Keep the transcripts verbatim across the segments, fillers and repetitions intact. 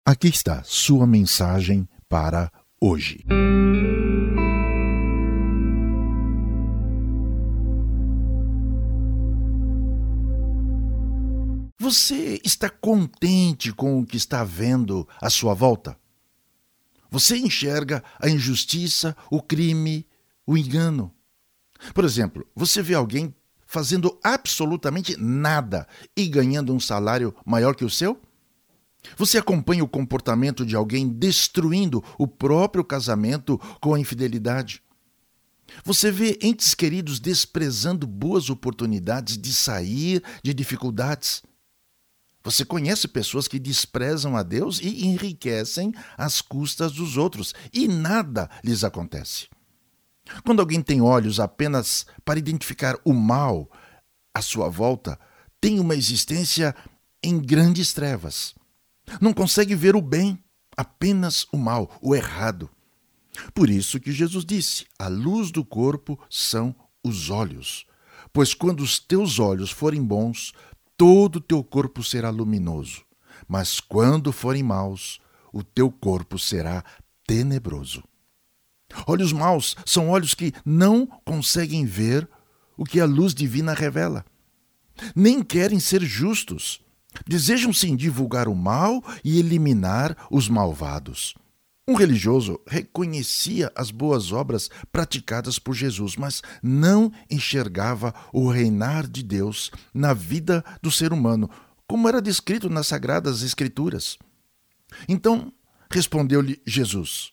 Aqui está sua mensagem para hoje. Você está contente com o que está vendo à sua volta? Você enxerga a injustiça, o crime, o engano. Por exemplo, você vê alguém fazendo absolutamente nada e ganhando um salário maior que o seu? Você acompanha o comportamento de alguém destruindo o próprio casamento com a infidelidade? Você vê entes queridos desprezando boas oportunidades de sair de dificuldades? Você conhece pessoas que desprezam a Deus e enriquecem às custas dos outros e nada lhes acontece. Quando alguém tem olhos apenas para identificar o mal à sua volta, tem uma existência em grandes trevas. Não consegue ver o bem, apenas o mal, o errado. Por isso que Jesus disse: a luz do corpo são os olhos. Pois quando os teus olhos forem bons, todo o teu corpo será luminoso. Mas quando forem maus, o teu corpo será tenebroso. Olhos maus são olhos que não conseguem ver o que a luz divina revela. Nem querem ser justos. Desejam sim divulgar o mal e eliminar os malvados. Um religioso reconhecia as boas obras praticadas por Jesus, mas não enxergava o reinar de Deus na vida do ser humano, como era descrito nas Sagradas Escrituras. Então respondeu-lhe Jesus.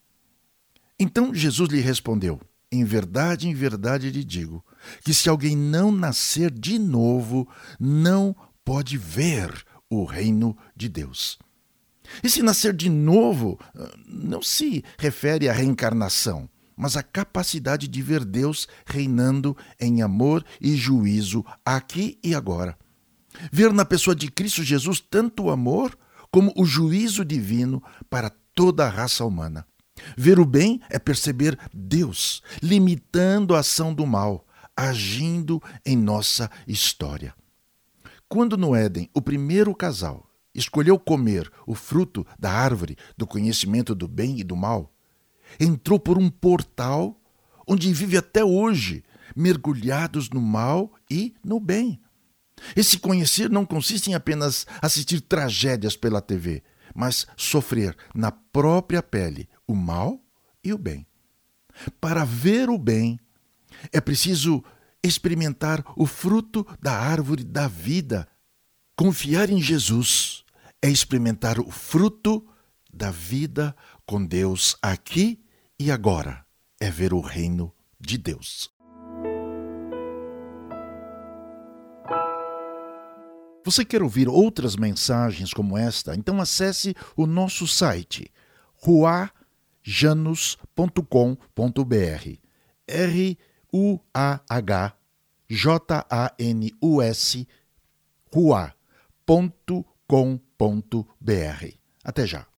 Então Jesus lhe respondeu: em verdade, em verdade lhe digo, que se alguém não nascer de novo, não pode ver o reino de Deus. Esse nascer de novo não se refere à reencarnação, mas à capacidade de ver Deus reinando em amor e juízo aqui e agora. Ver na pessoa de Cristo Jesus tanto o amor como o juízo divino para toda a raça humana. Ver o bem é perceber Deus limitando a ação do mal, agindo em nossa história. Quando no Éden o primeiro casal escolheu comer o fruto da árvore do conhecimento do bem e do mal, entrou por um portal onde vive até hoje, mergulhados no mal e no bem. Esse conhecer não consiste em apenas assistir tragédias pela T V, mas sofrer na própria pele o mal e o bem. Para ver o bem, é preciso experimentar o fruto da árvore da vida. Confiar em Jesus é experimentar o fruto da vida com Deus aqui e agora. É ver o reino de Deus. Você quer ouvir outras mensagens como esta? Então acesse o nosso site ruah janus ponto com ponto b r. R U A H J A N U S ruah ponto com ponto b r. Até já.